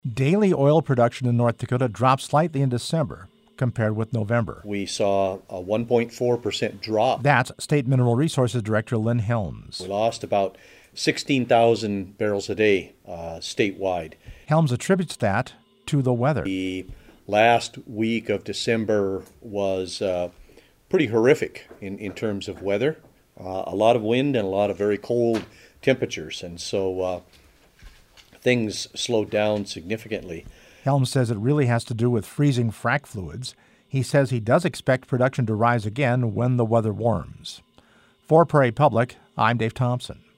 Daily oil production in North Dakota dropped slightly in December compared with November. We saw a 1.4% drop. That's State Mineral Resources Director Lynn Helms. We lost about 16,000 barrels a day statewide. Helms attributes that to the weather. The last week of December was pretty horrific in terms of weather. A lot of wind and a lot of very cold temperatures, and so things slowed down significantly. Helms says it really has to do with freezing frac fluids. He says he does expect production to rise again when the weather warms. For Prairie Public, I'm Dave Thompson.